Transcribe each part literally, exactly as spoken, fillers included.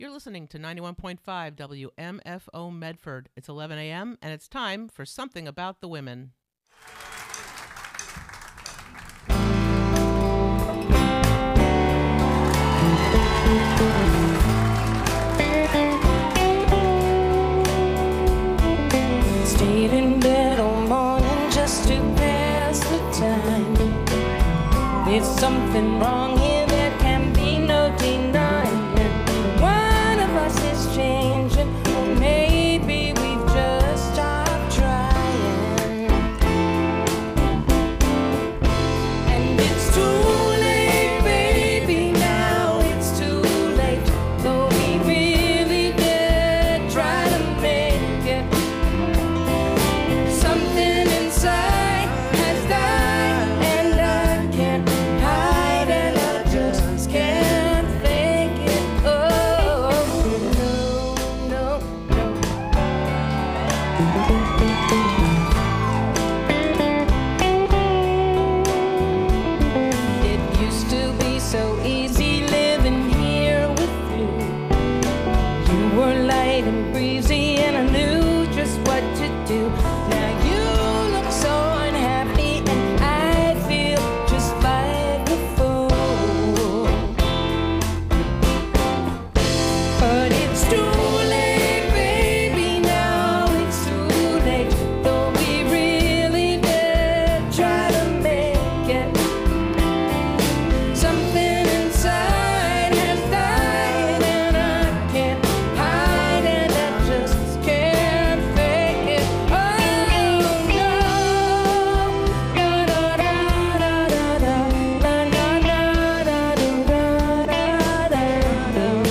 You're listening to ninety-one point five W M F O Medford. It's eleven a m and it's time for Something About the Women. Stayed in bed all morning just to pass the time. There's something wrong here, there can be no denying. One of us is changing, or maybe we've just stopped trying. And it's too late, baby, now it's too late. Though we really did try to make it. Something inside has died, and I can't hide, and I just can't fake it. Oh, no, no, no. It used to be so easy living here with you. You were light and breezy, and I knew just what to do. Now you look so unhappy, and I feel just like a fool. But it's too late, baby, now it's too late. Though we really did try to make it. Something inside has died, and I can't hide, and I just can't fake it. Oh no, da da da da da da, la la la da da da da da da.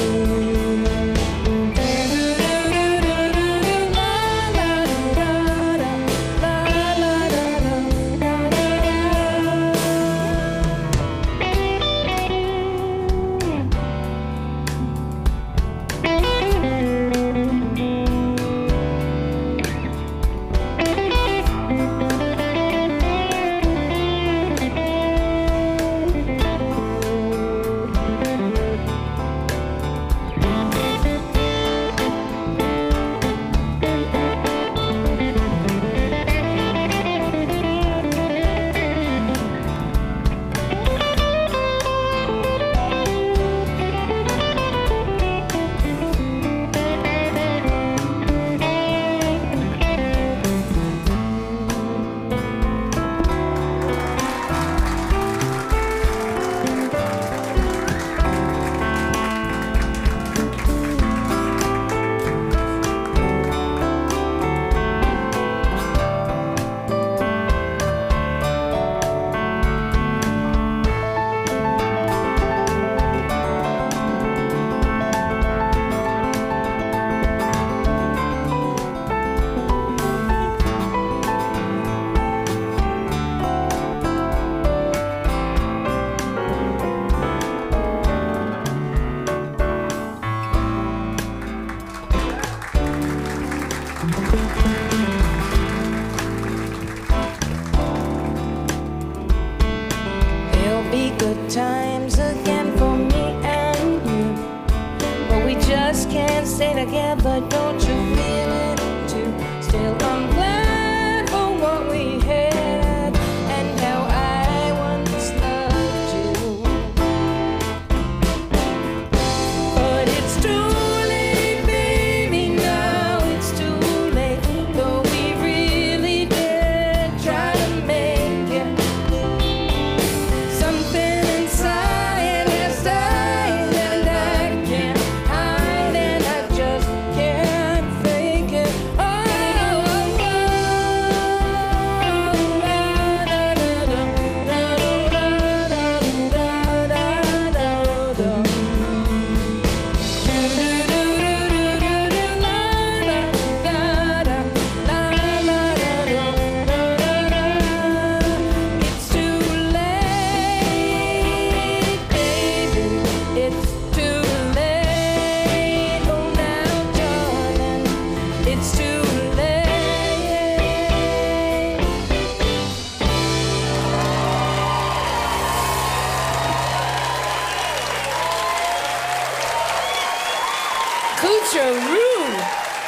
There'll be good times again for me and you, but we just can't stay together. Don't you feel it too? Still, I'm glad for what we had and how I once loved you. But it's too late, baby, now it's too late. Though we really did try to make it. Something inside has died, and I can't hide, and I just can't fake it. Coocheroo.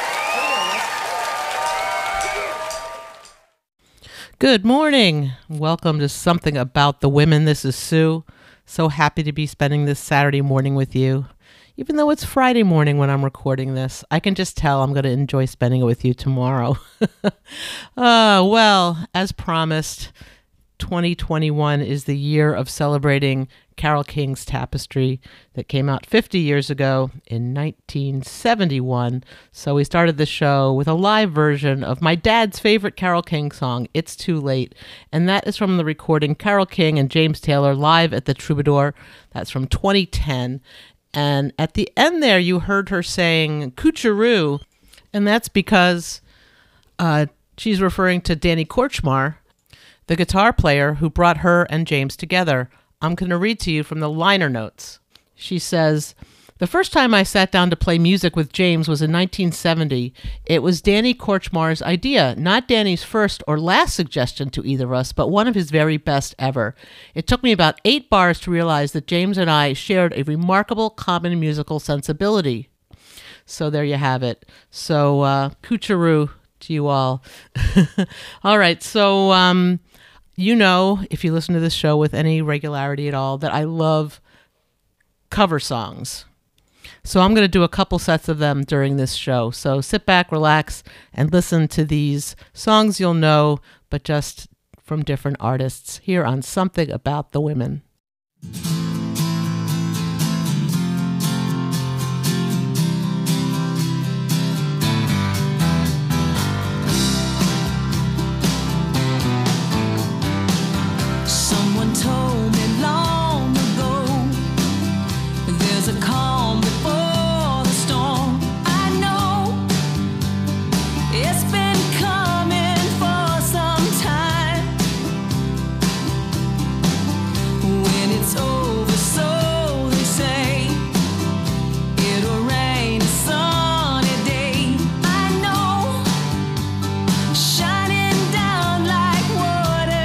Good morning. Welcome to Something About the Women. This is Sue. So happy to be spending this Saturday morning with you. Even though it's Friday morning when I'm recording this, I can just tell I'm going to enjoy spending it with you tomorrow. uh, well, as promised, twenty twenty-one is the year of celebrating Carole King's Tapestry that came out fifty years ago in nineteen seventy-one. So we started the show with a live version of my dad's favorite Carole King song, It's Too Late. And that is from the recording Carole King and James Taylor live at the Troubadour. That's from twenty ten. And at the end there, you heard her saying Coocheroo. And that's because uh, she's referring to Danny Kortchmar, the guitar player who brought her and James together. I'm going to read to you from the liner notes. She says, "The first time I sat down to play music with James was in nineteen seventy. It was Danny Kortchmar's idea, not Danny's first or last suggestion to either of us, but one of his very best ever. It took me about eight bars to realize that James and I shared a remarkable common musical sensibility." So there you have it. So uh, Coocheroo to you all. All right, so... um. You know, if you listen to this show with any regularity at all, that I love cover songs. So I'm going to do a couple sets of them during this show. So sit back, relax, and listen to these songs you'll know, but just from different artists here on Something About the Women. Told me long ago, there's a calm before the storm. I know it's been coming for some time. When it's over, so they say, it'll rain a sunny day. I know, shining down like water.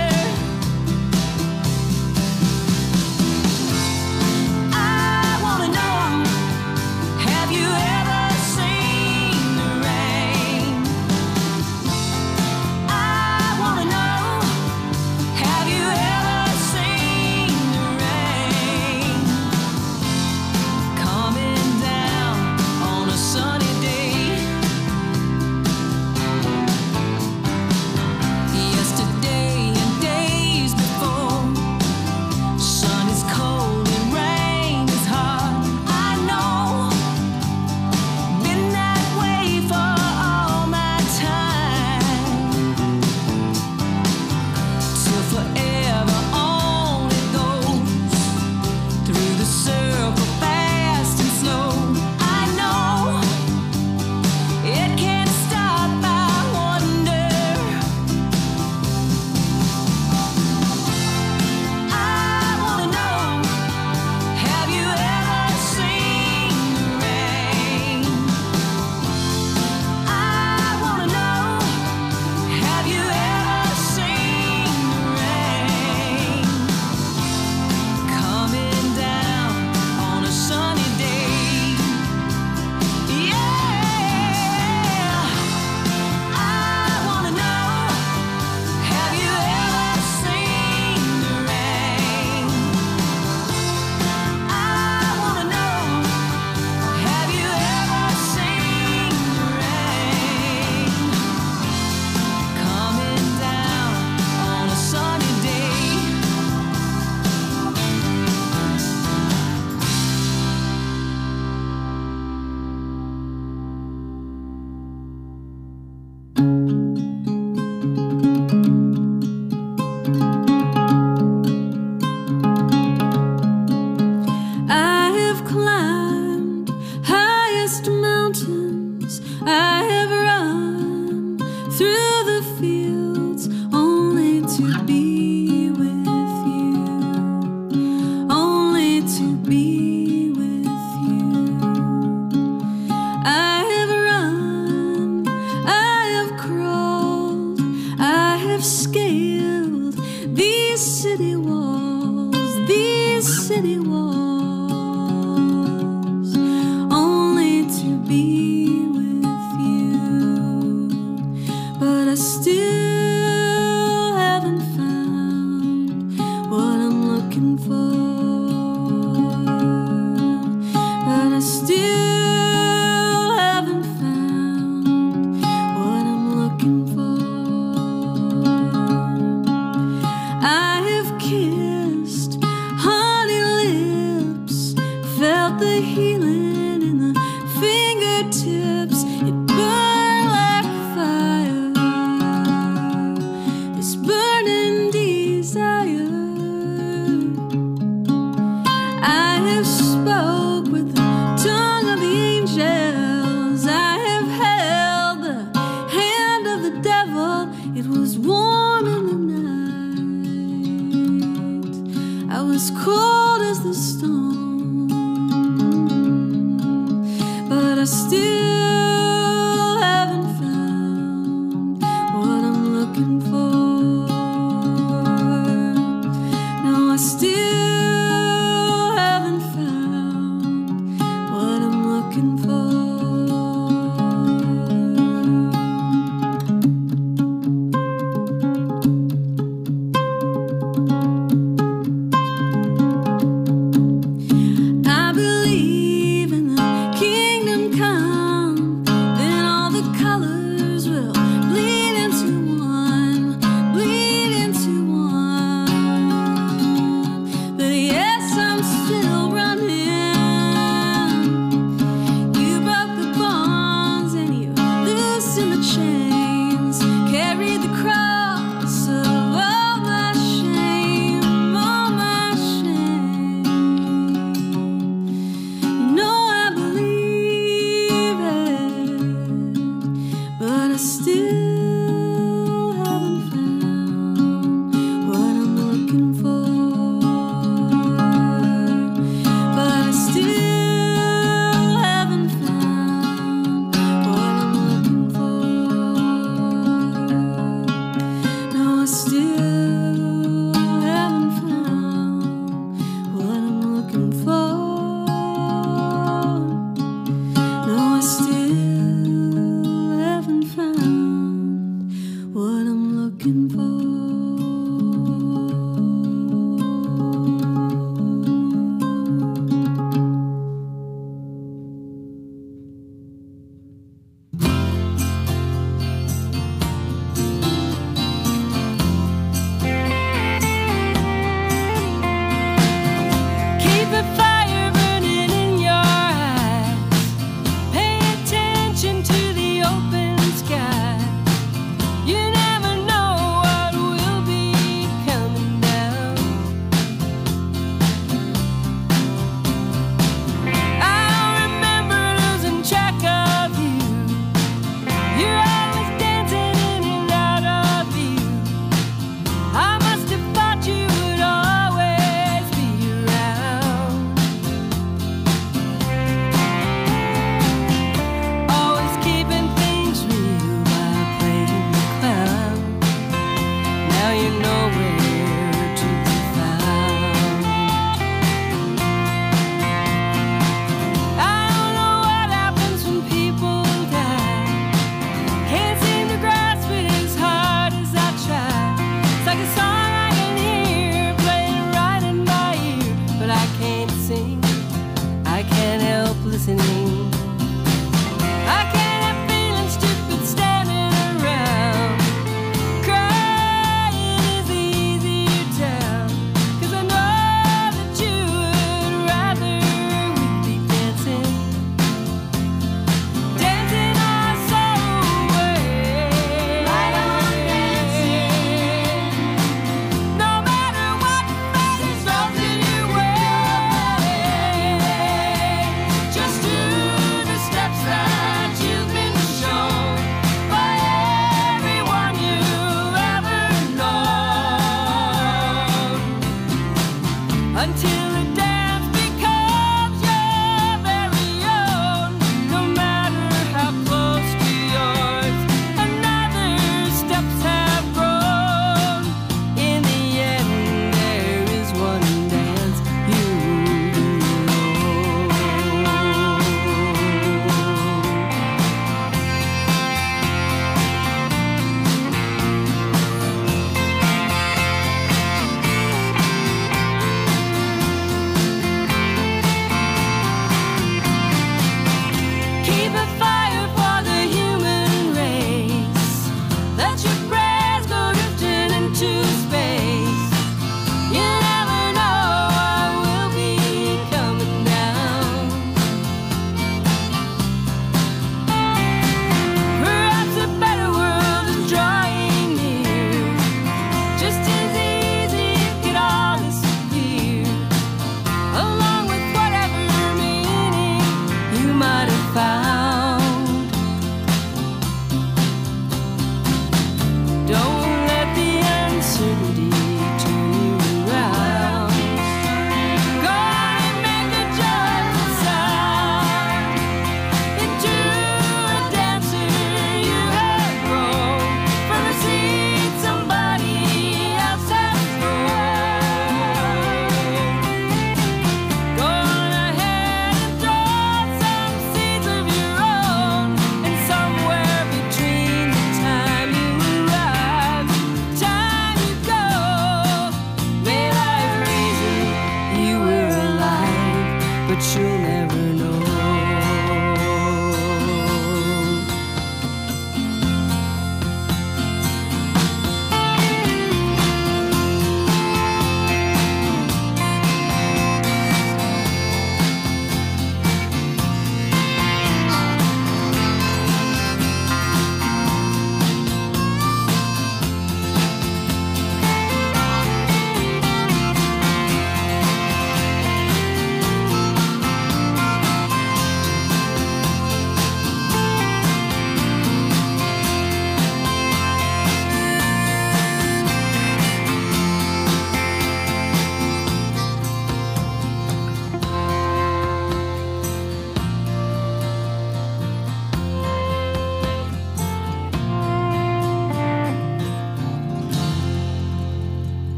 city walls, only to be with you, but I still haven't found what I'm looking for. But I still haven't found what I'm looking for. I have kissed honey lips, felt the healing in the fingertips. It burned like fire, this burning desire. I have spoke with the tongue of the angels. I have held the hand of the devil. It was warm in the night, I was cold as the stone, but I still haven't found what I'm looking for. No, I still haven't found what I'm looking for. I believe in the kingdom come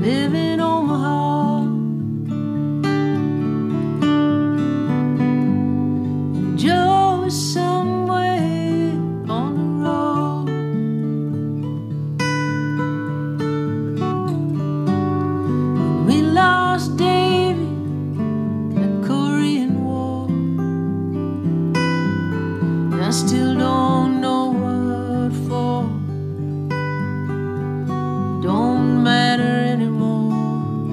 live in Omaha. And Joe is somewhere on the road. And we lost David at Korean War. And I still don't know what for. Don't matter anymore.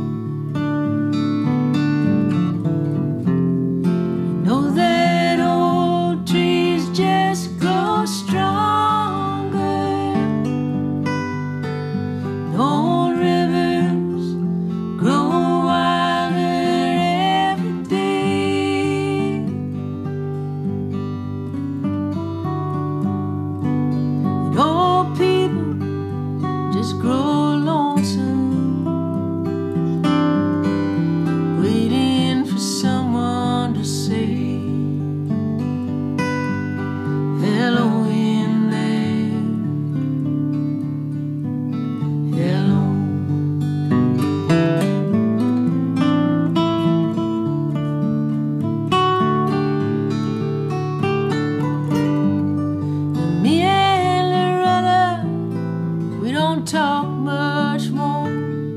You know that old trees just grow stronger. And old rivers grow wilder every day. And old people just grow lonesome, waiting for someone to say hello in there. Hello. And me and Loretta, we don't talk much more.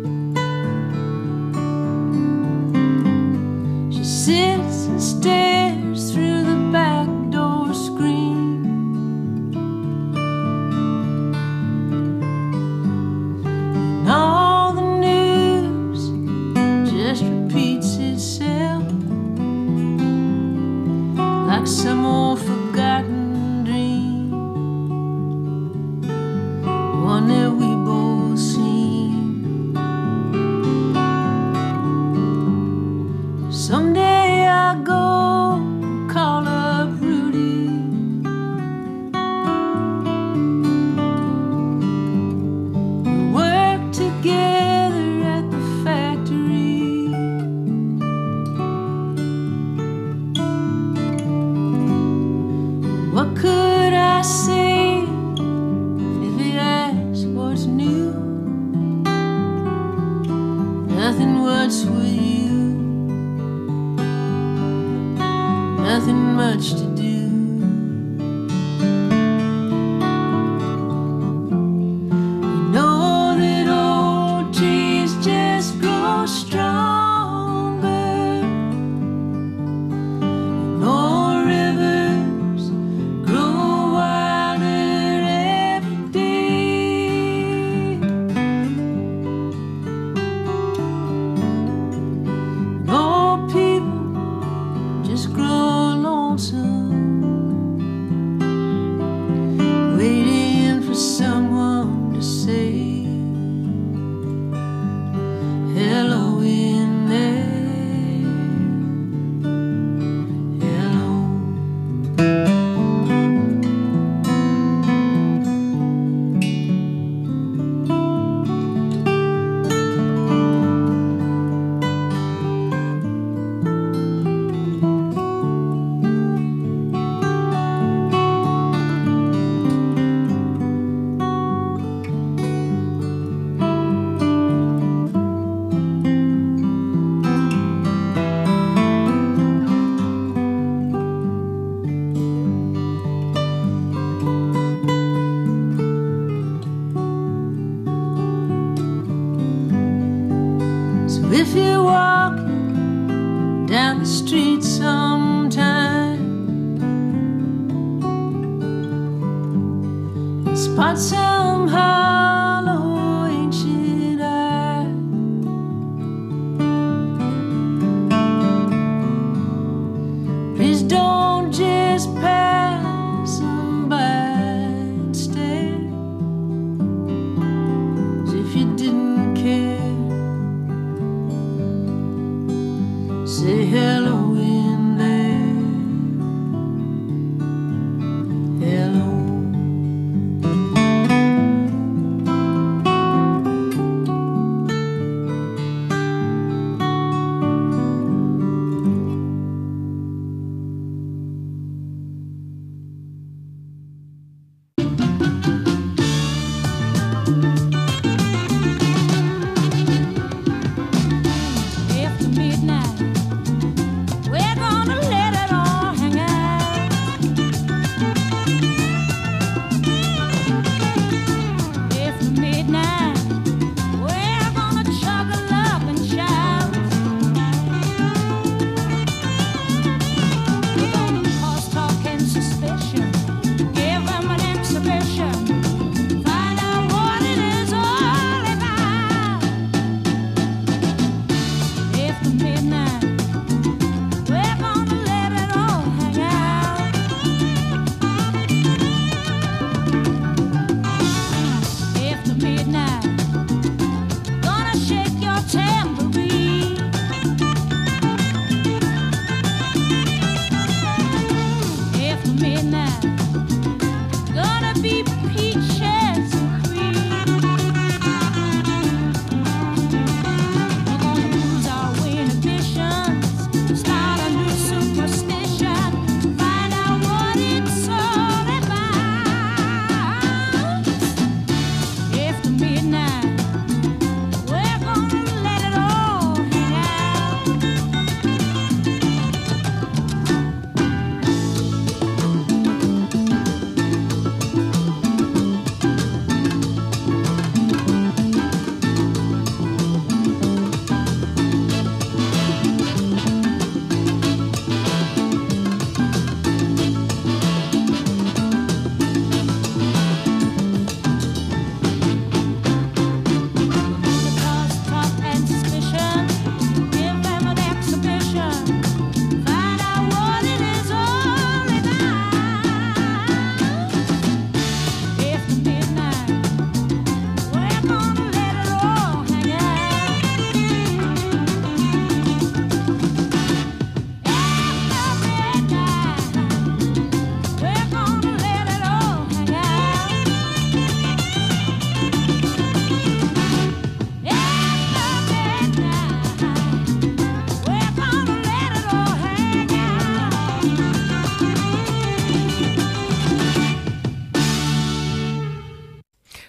She sits and stares through the back door screen. And all the news just repeats itself like some old forgotten dream, one that we both seen. Someday I'll go call up Rudy. We work together at the factory. What could I say if he asked what's new? Nothing, what's with you? Nothing much to do. You know that old trees just grow stronger. And old rivers grow wilder every day. And old people just grow lonesome, waiting for someone to say hello in there. Hello. So if you're walking down the street sometime and spot some hollow ancient eye, please don't just pass them by and stare as if you didn't care. Say hello in there. Hello.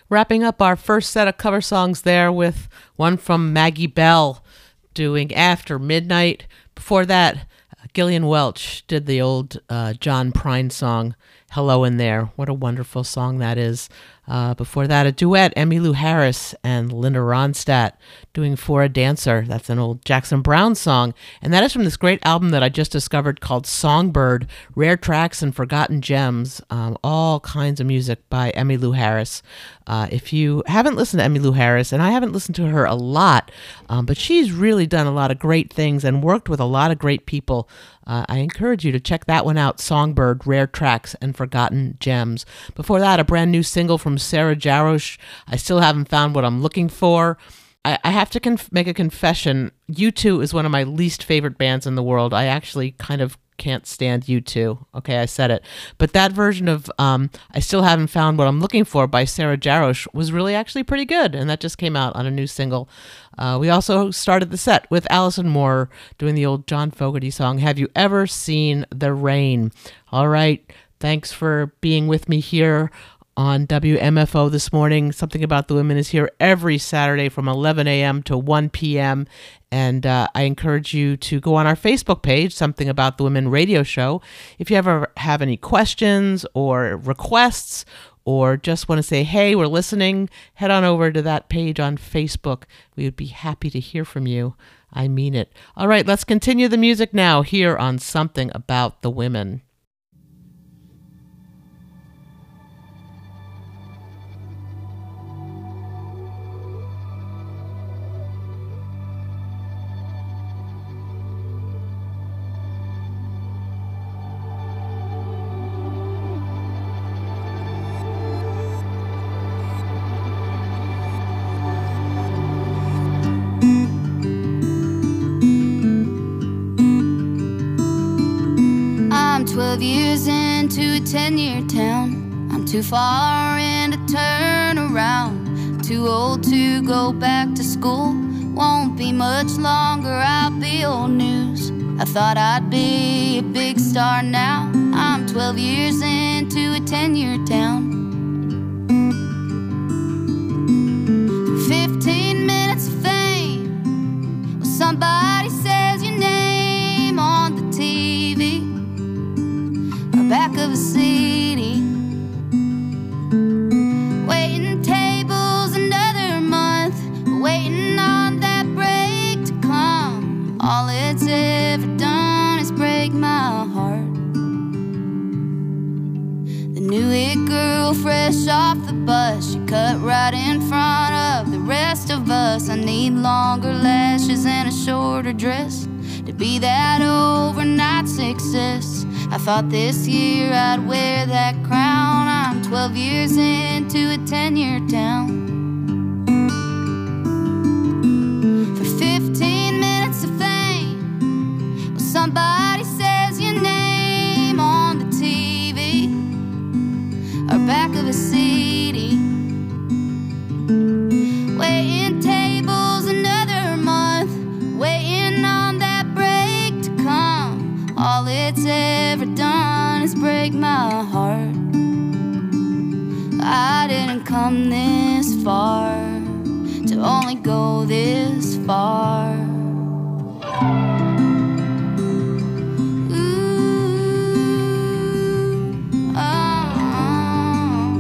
Wrapping up our first set of cover songs there with one from Maggie Bell doing After Midnight. Before that, Gillian Welch did the old uh, John Prine song, Hello in There. What a wonderful song that is. Uh, before that, a duet, Emmylou Harris and Linda Ronstadt doing For a Dancer. That's an old Jackson Browne song. And that is from this great album that I just discovered called Songbird, Rare Tracks and Forgotten Gems. Um, all kinds of music by Emmylou Harris. Uh, if you haven't listened to Emmylou Harris, and I haven't listened to her a lot, um, but she's really done a lot of great things and worked with a lot of great people. Uh, I encourage you to check that one out, Songbird, Rare Tracks and Forgotten Gems. Before that, a brand new single from Sarah Jarosz, I Still Haven't Found What I'm Looking For. I, I have to conf- make a confession. U two is one of my least favorite bands in the world. I actually kind of can't stand U two. Okay, I said it. But that version of um, I Still Haven't Found What I'm Looking For by Sarah Jarosz was really actually pretty good, and that just came out on a new single. Uh, we also started the set with Alison Moore doing the old John Fogerty song, Have You Ever Seen the Rain? All right, thanks for being with me here on W M F O this morning. Something About the Women is here every Saturday from eleven a.m. to one p.m. And uh, I encourage you to go on our Facebook page, Something About the Women Radio Show. If you ever have any questions or requests, or just want to say, hey, we're listening, head on over to that page on Facebook. We would be happy to hear from you. I mean it. All right, let's continue the music now here on Something About the Women. twelve years into a ten-year town. I'm too far in to turn around. Too old to go back to school. Won't be much longer, I'll be old news. I thought I'd be a big star now. I'm twelve years into a ten-year town. Fifteen minutes of fame. Well, somebody says your name on the T V or back of a C D. Waiting tables another month, waiting on that break to come. All it's ever done is break my heart. The new it girl fresh off the bus, she cut right in front of the rest of us. I need longer lashes and a shorter dress to be that overnight success. I thought this year I'd wear that crown. I'm twelve years into a ten-year town. For fifteen minutes of fame, well, somebody says your name on the T V or back of a C D. Waiting tables another month, waiting on that break to come. All it's ever done is break my heart. I didn't come this far to only go this far. Ooh, oh.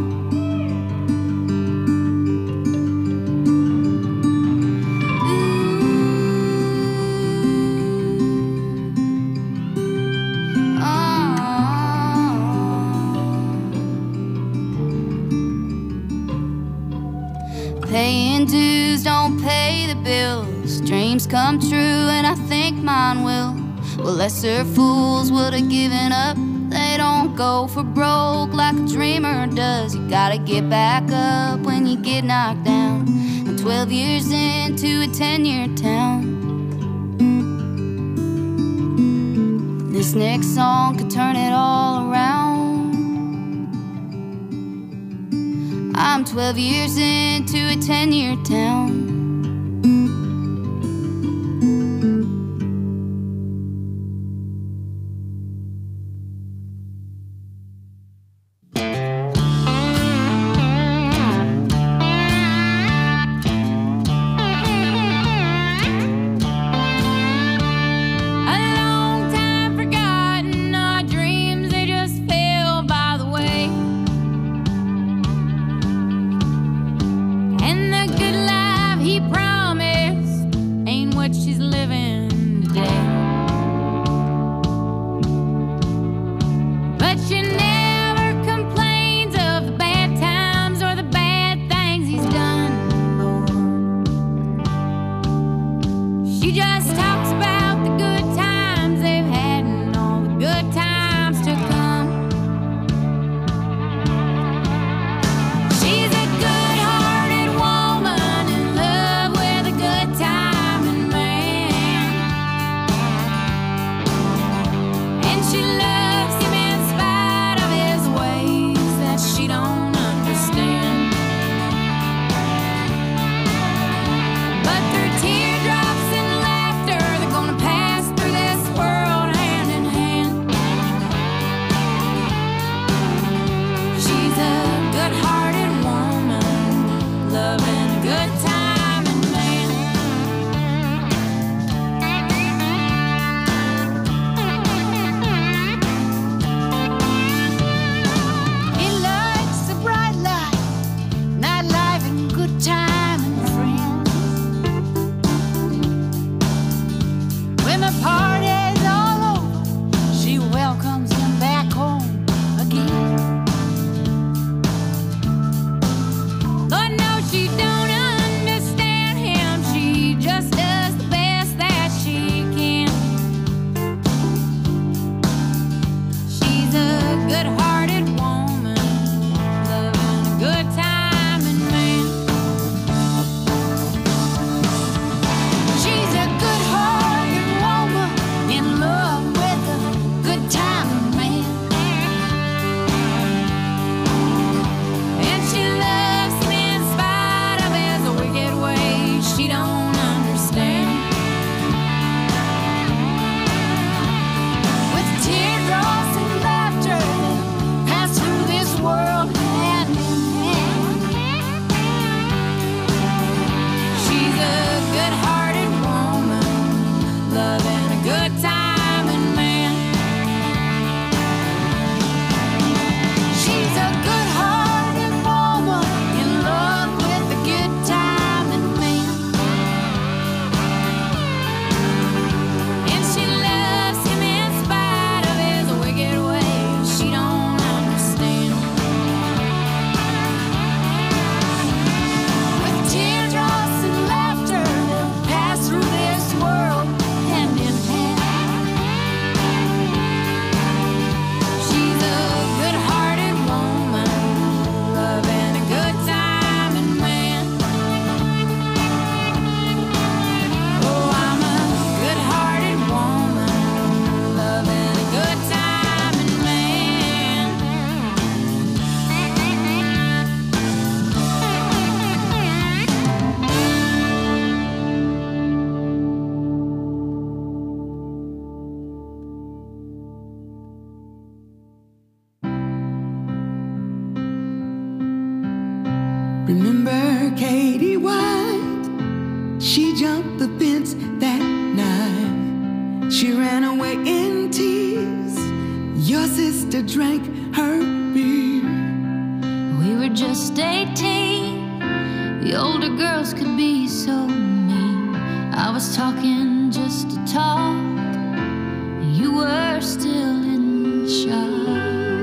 Paying dues don't pay the bills. Dreams come true and I think mine will. Well, lesser fools would have given up. They don't go for broke like a dreamer does. You gotta get back up when you get knocked down. I'm twelve years into a ten-year town. This next song could turn it all around. I'm twelve years into a ten-year town. She just talks about the good times they've had and all the good times to come. She's a good-hearted woman in love with a good-timing man, and she loves him in spite of his ways that she don't understand. But through teardrops and laughter, they're gonna pass through this world hand in hand. She's a good-hearted woman, loving a good time and man. He likes the bright light, nightlife and good time and friends. When the party's all over, she welcomes him back home again. Lord knows she don't understand him. She just does the best that she can. She's a good-hearted woman, loving a good time and man. She's a good-hearted woman in love with a good time and man. And she loves him in spite of his wicked ways she don't understand. With teardrops and laughter, pass through this world hand in hand. She's a good-hearted woman, loving a good time and man. She's a good-hearted woman in love with a good time and man. And she loves him in spite of his wicked ways she don't understand. With teardrops and laughter, they'll pass through this world hand in hand. She's a good-hearted woman, loving a good time and man. Oh, I'm a good-hearted woman, loving a good time and man. Remember Katie White? She jumped the fence that night. She ran away in tears. Your sister drank her beer. We were just eighteen. The older girls could be so mean. I was talking just to talk. You were still in shock.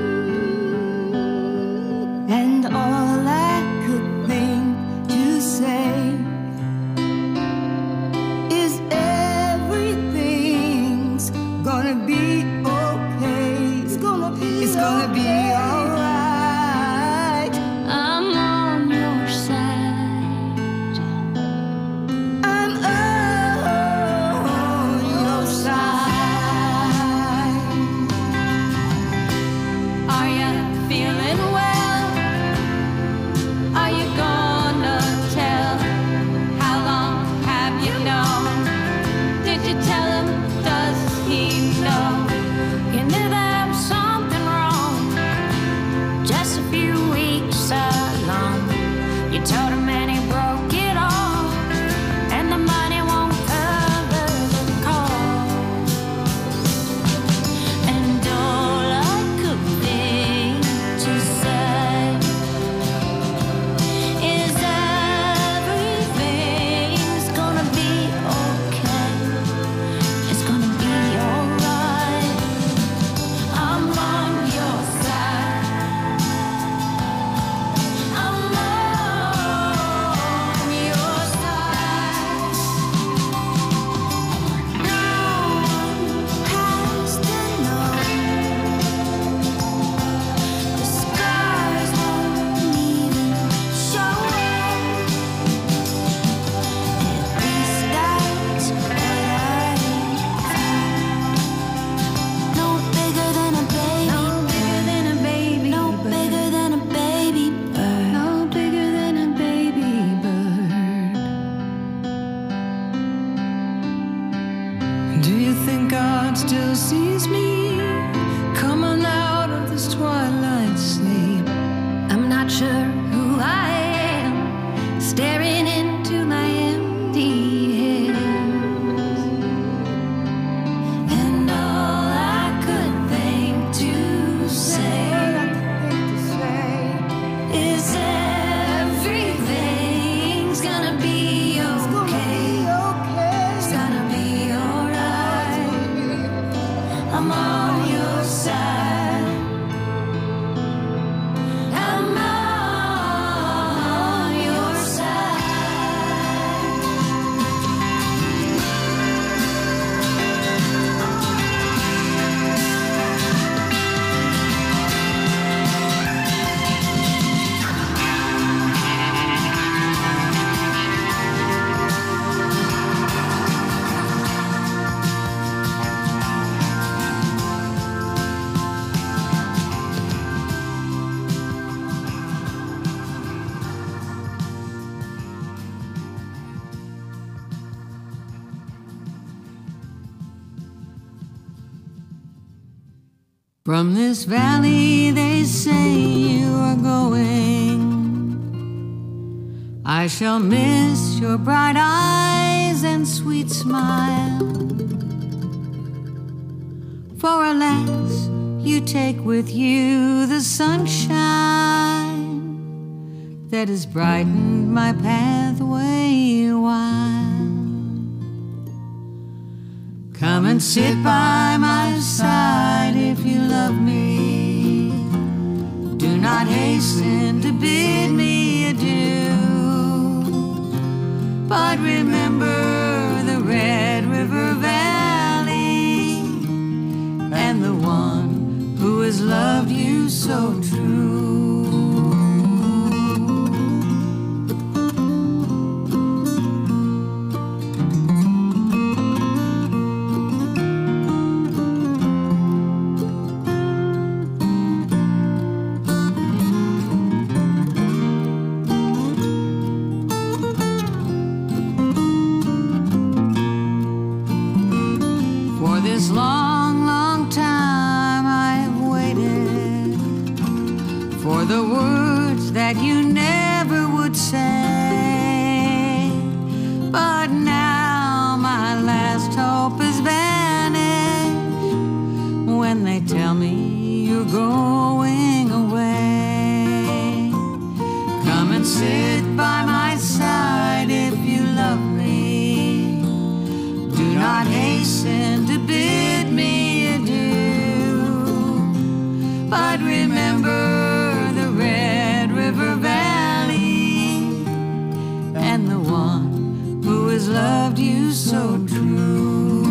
And all I could think to say is everything's gonna be okay. It's gonna be, it's gonna be alright. I'm on your side. I'm on your side. heart still sees me coming out of this twilight sleep. I'm not sure who I am, staring into my empty hands. And all I could think to say is everything's gonna be okay. It's gonna be alright. I'm on your side. I'm on your side. From this valley they say you are going. I shall miss your bright eyes and sweet smile. For alas, you take with you the sunshine that has brightened my pathway a while. Come and sit by my side if you love me. Do not hasten to bid me adieu, but remember the Red River Valley and the one who has loved you so true. For this long, long time I have waited for the words that you never would say. But now my last hope is vanished when they tell me you're going away. Come and sit by my side if you love me. Do not hasten to bid me adieu, but remember the Red River Valley and the one who has loved you so true.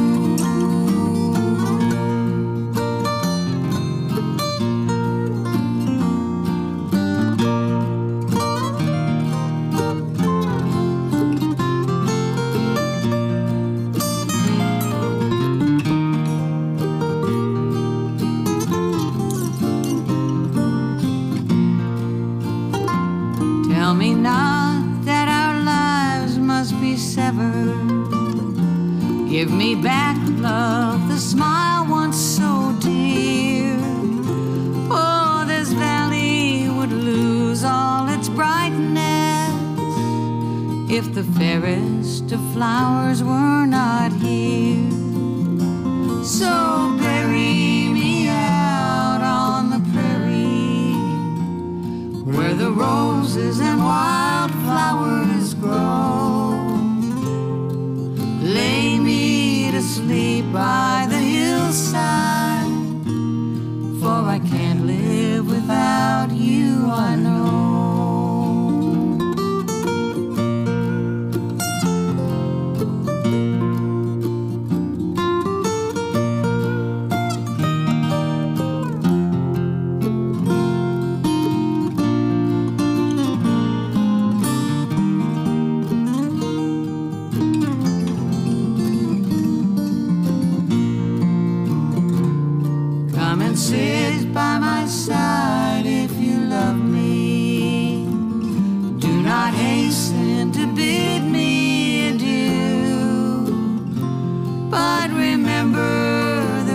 Tell me not that our lives must be severed. Give me back, love, the smile once so dear. Oh, this valley would lose all its brightness if the fairest of flowers were not here. So bury me out on the prairie where the roses and wildflowers grow. Lay me to sleep by the hillside, for I can't live without you, I know. Come and sit by my side if you love me. Do not hasten to bid me adieu, but remember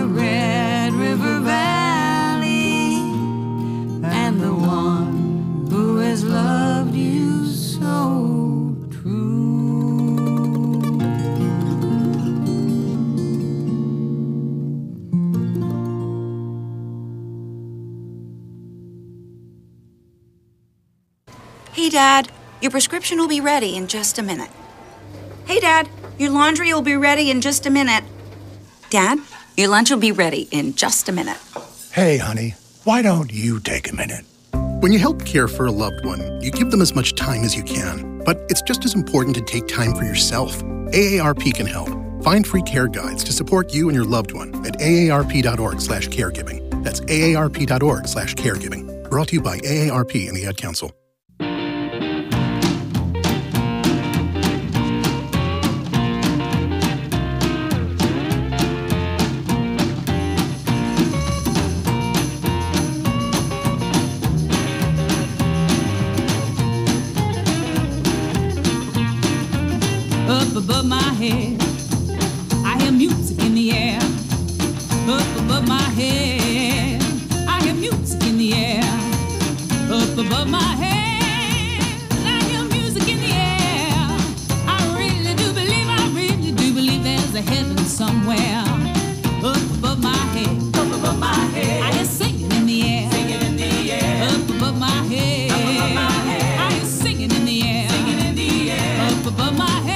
Dad. Your prescription will be ready in just a minute. Hey, Dad. Your laundry will be ready in just a minute. Dad, your lunch will be ready in just a minute. Hey, honey, why don't you take a minute? When you help care for a loved one, you give them as much time as you can. But it's just as important to take time for yourself. A A R P can help. Find free care guides to support you and your loved one at aarp.org slash caregiving. That's aarp.org slash caregiving. Brought to you by A A R P and the Ad Council. Up above my head, I hear music in the air. Up above my head, I hear music in the air. Up above my head, I hear music in the air. I really do believe, I really do believe there's a heaven somewhere. Up above my head, up above my head, I hear singing in the air. Singing in the air. Up above my head, up above my head, I hear singing in the air. Singing in the air. Up above my head.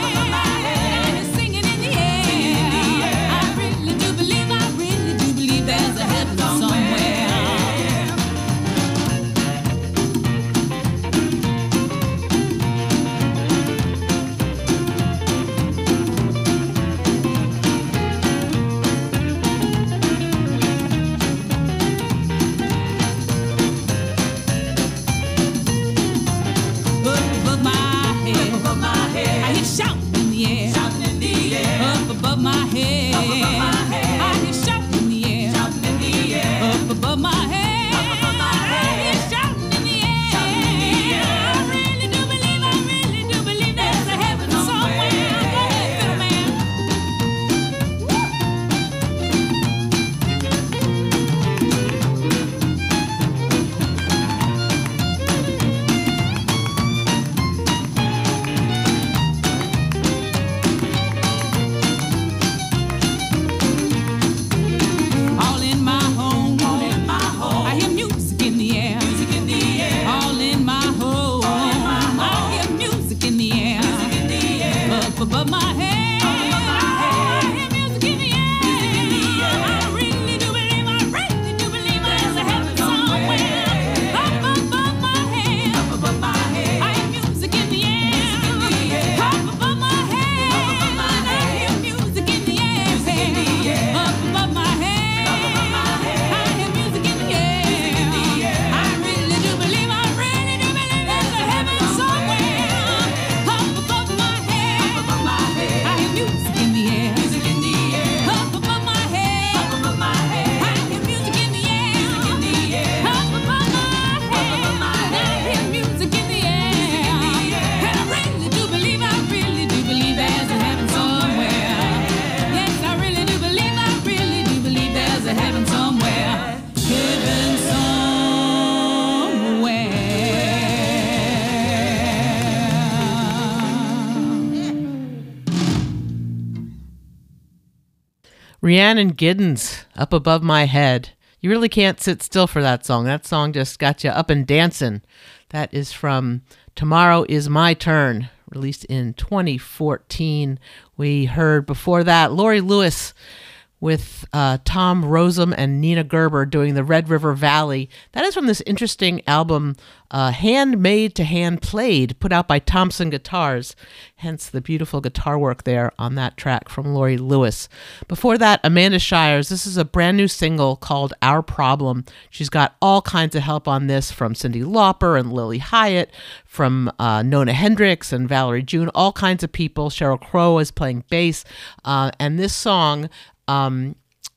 Rhiannon Giddens, Up Above My Head. You really can't sit still for that song. That song just got you up and dancing. That is from Tomorrow Is My Turn, released in twenty fourteen. We heard before that Laurie Lewis with uh, Tom Rosem and Nina Gerber doing the Red River Valley. That is from this interesting album, uh, Handmade to Hand Played, put out by Thompson Guitars, hence the beautiful guitar work there on that track from Laurie Lewis. Before that, Amanda Shires. This is a brand new single called Our Problem. She's got all kinds of help on this from Cyndi Lauper and Lily Hyatt, from uh, Nona Hendrix and Valerie June, all kinds of people. Sheryl Crow is playing bass. Uh, and this song Um,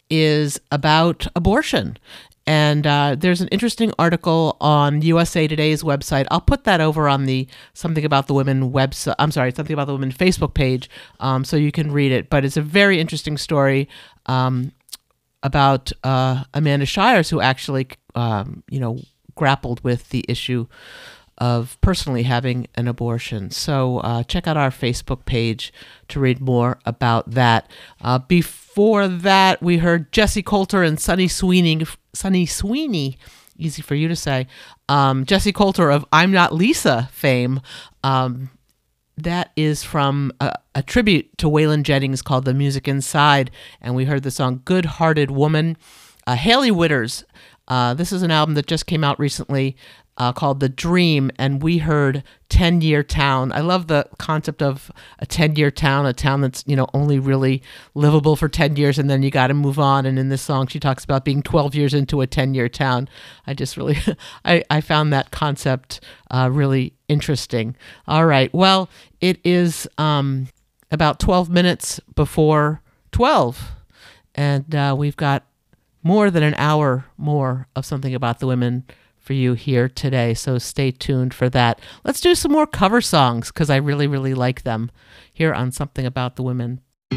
is about abortion. And uh, there's an interesting article on U S A Today's website. I'll put that over on the Something About the Women website. I'm sorry, Something About the Women Facebook page, um, so you can read it. But it's a very interesting story um, about uh, Amanda Shires, who actually, um, you know, grappled with the issue of personally having an abortion. So uh, check out our Facebook page to read more about that. Uh, before that, we heard Jesse Coulter and Sunny Sweeney, Sunny Sweeney easy for you to say. Um, Jessie Coulter of I'm Not Lisa fame. Um, that is from a, a tribute to Waylon Jennings called The Music Inside. And we heard the song Good Hearted Woman. Uh, Haley Witters. Uh, this is an album that just came out recently uh, called The Dream, and we heard ten-Year Town. I love the concept of a ten-year town, a town that's, you know, only really livable for ten years, and then you got to move on. And in this song, she talks about being twelve years into a ten-year town. I just really, I, I found that concept uh, really interesting. All right, well, it is um, about twelve minutes before twelve, and uh, we've got more than an hour more of Something About the Women for you here today, so stay tuned for that. Let's do some more cover songs because I really, really like them here on Something About the Women.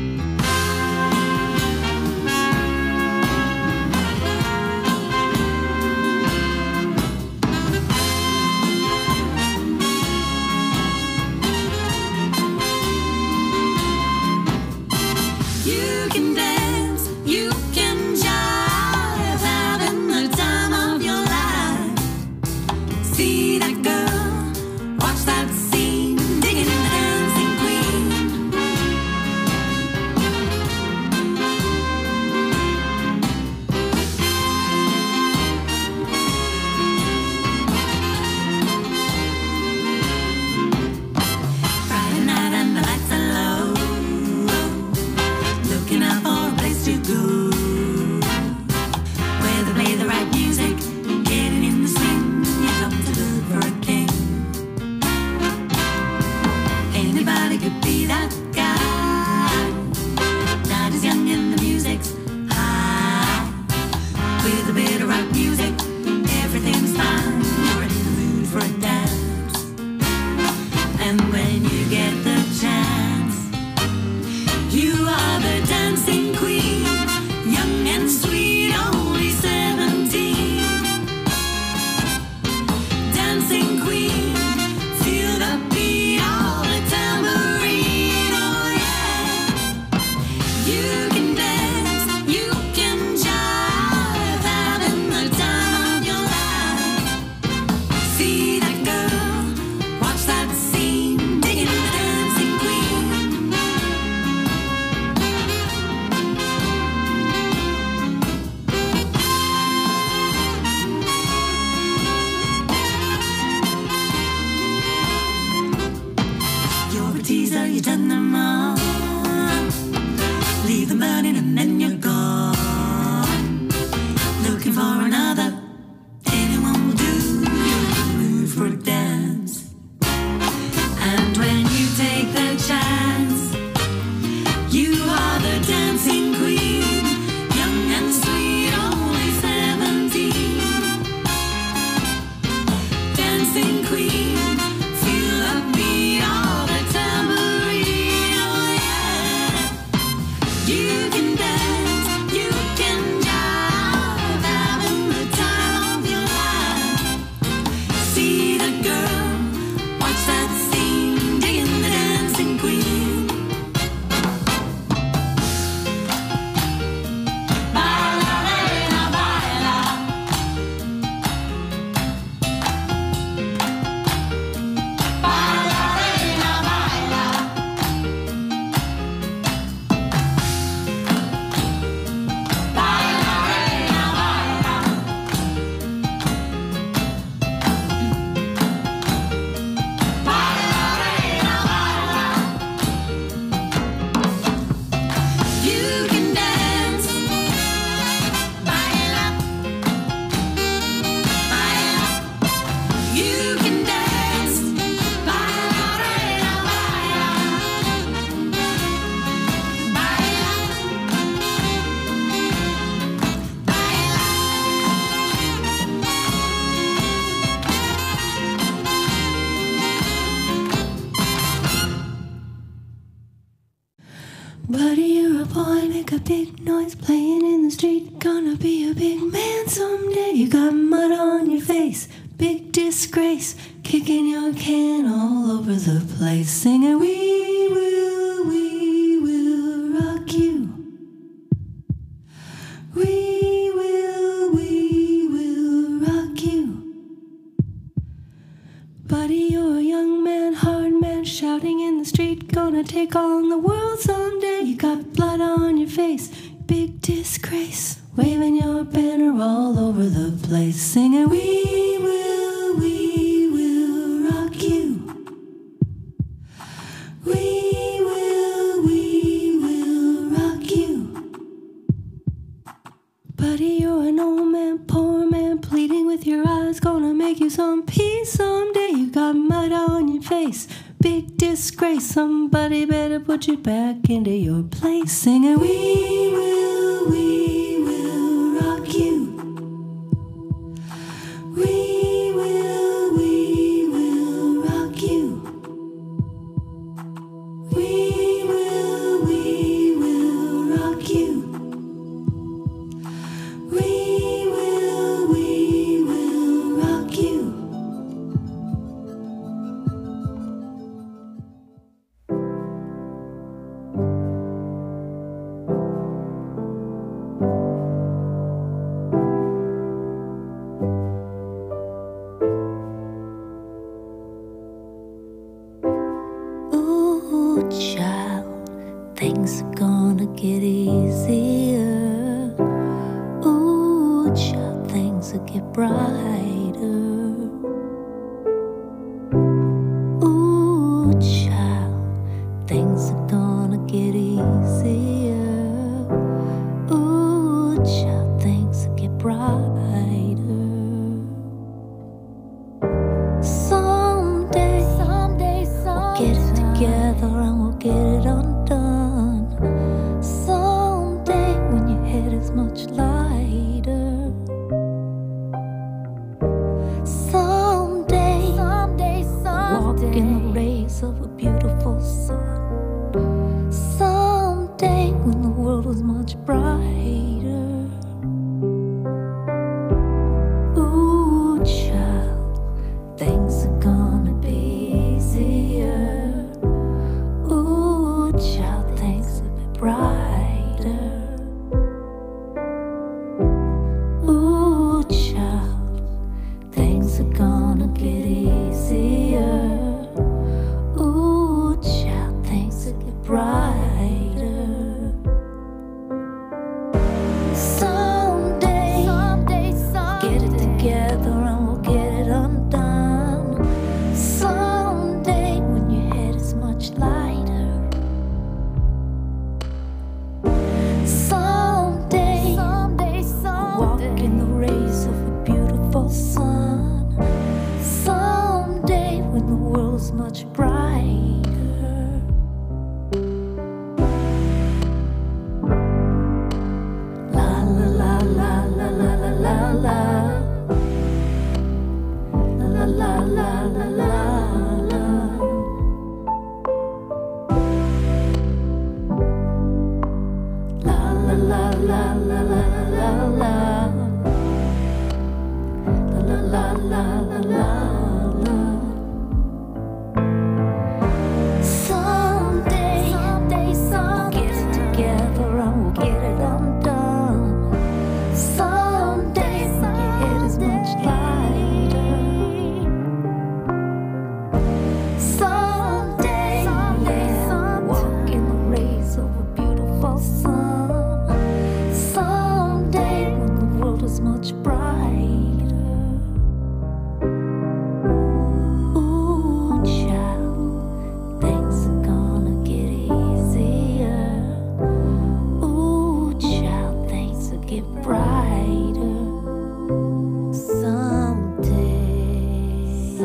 You can dance, you can jive, having the time of your life. See that girl, watch that scene, digging in the dancing queen. Friday night and the lights are low, looking out for a place to go, where they play the right music, getting in the swing. You come to look for a king. Anybody could be that guy. Night is young and the music's high. With a bit of rock music, everything's fine. You're in the mood for a dance. And when you get the chance, you are the dancing queen, young and sweet, only seventeen. Dancing queen, feel the beat of the tambourine, oh yeah. You can dance, you can jive, having the time of your life. See that girl, watch that scene, digging in the dancing queen. You're a teaser, you turn them on, leave them burning and then you're gone. Looking for another, anyone will do. You're in the mood for a dance. And when you take the chance, you are the dancing queen, young and sweet, only seventeen. Dancing queen, feel the beat of the tambourine, oh yeah. You can dance, you can jive, having the time of your life. See the girl, watch that scene, digging the dancing queen. Baila, reina, baila. Baila, reina, baila. Baila, reina, baila. Baila, reina, baila. You can dance. Baila. Baila. You can dance. Baila, reina, baila. Baila. Buddy, you're a boy, make a big noise, playing in the street. Gonna be a big man someday. You got mud on your face, big disgrace, kicking your can all over the place, singing, we will, we will rock you. We will, we will rock take on the world someday. You got blood on your face, big disgrace. Waving your banner all over the place, singing, we will, we will rock you. We will, we will rock you. Buddy, you're an old man, poor man, pleading with your eyes, gonna make you some peace someday. You got mud on your face, big disgrace. Somebody better put you back into your place, singing, we will, we will rock you. We will, we will rock you. We will, we will rock you. We will, we will rock you. Ooh, child, things are gonna get easier. Ooh, child, things will get brighter. Ooh, child, things are gonna get easier. Ooh, child, things will get brighter. Someday, someday, someday, we'll get it together and we'll get it undone. Someday, when your head is much lighter. Someday, someday, someday, walk in the rays of a beautiful sun. Someday, when the world was much brighter. Ooh, child, things are gonna be easier. Ooh, child, things will be brighter. Ooh, child, things are gonna get easier. Ooh, child, things will get brighter. Someday, someday, someday, get it together and we'll get it undone. Someday, when your head is much lighter. Someday, someday, someday, walk in the rays of a beautiful sun. Someday, when the world's much brighter. La la la la la la la la la. La la la la la la. La la la la la la la la. La la la la la la. Someday, someday, someday, we'll get it together and we'll get it undone. Someday, when your head is much lighter. Someday, yeah, walk in the rays of a beautiful sun. Someday, when the world is much brighter. Ooh, child, things are gonna get easier. Ooh, child, things will get brighter. Someday,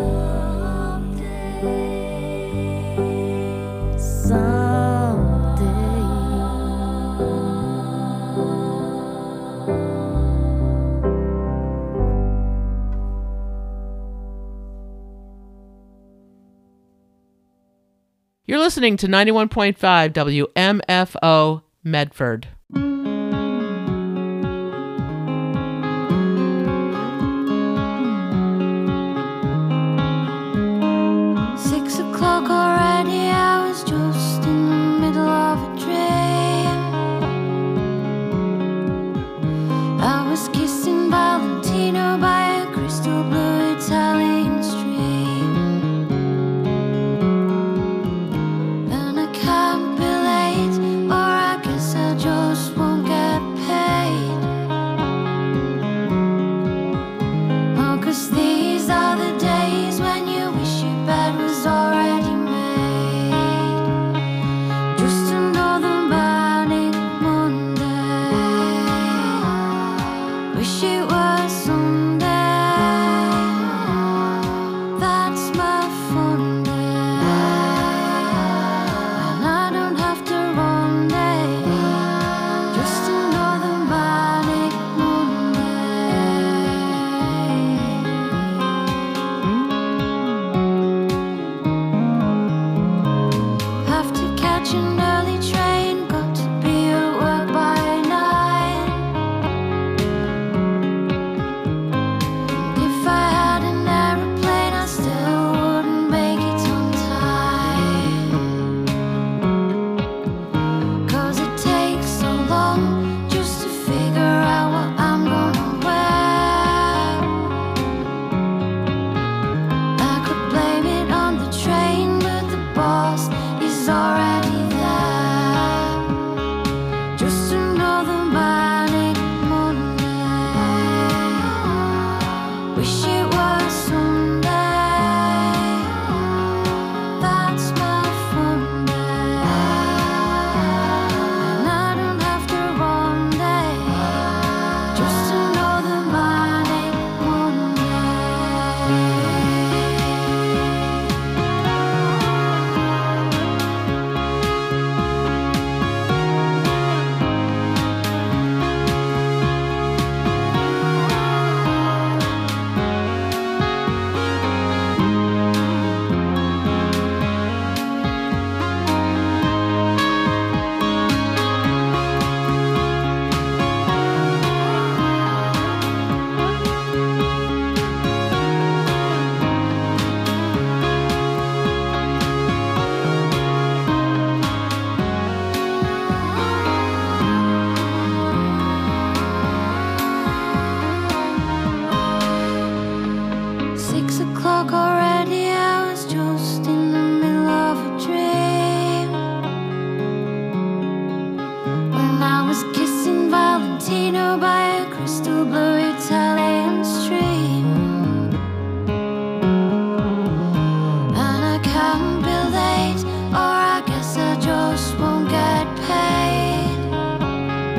someday, someday. You're listening to ninety-one point five W M F O Medford. Six o'clock already, I was just in the middle of a dream. I was kissing Valentino by a crystal blue Italian stream. And a cat Tarantino by a crystal blue